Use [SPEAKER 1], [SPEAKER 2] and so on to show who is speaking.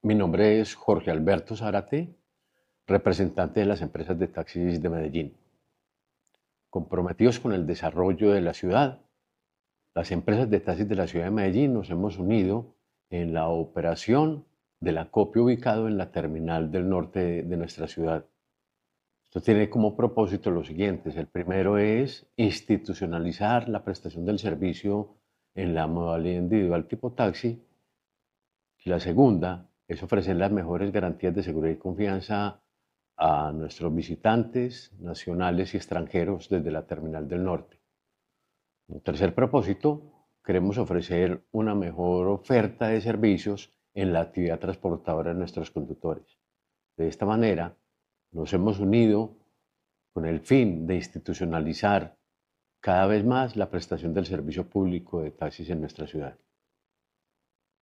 [SPEAKER 1] Mi nombre es Jorge Alberto Zárate, representante de las empresas de taxis de Medellín. Comprometidos con el desarrollo de la ciudad, las empresas de taxis de la ciudad de Medellín nos hemos unido en la operación del acopio ubicado en la terminal del norte de nuestra ciudad. Esto tiene como propósito los siguientes. El primero es institucionalizar la prestación del servicio en la modalidad individual tipo taxi. La segunda es ofrecer las mejores garantías de seguridad y confianza a nuestros visitantes nacionales y extranjeros desde la Terminal del Norte. Como tercer propósito, queremos ofrecer una mejor oferta de servicios en la actividad transportadora de nuestros conductores. De esta manera, nos hemos unido con el fin de institucionalizar cada vez más la prestación del servicio público de taxis en nuestra ciudad.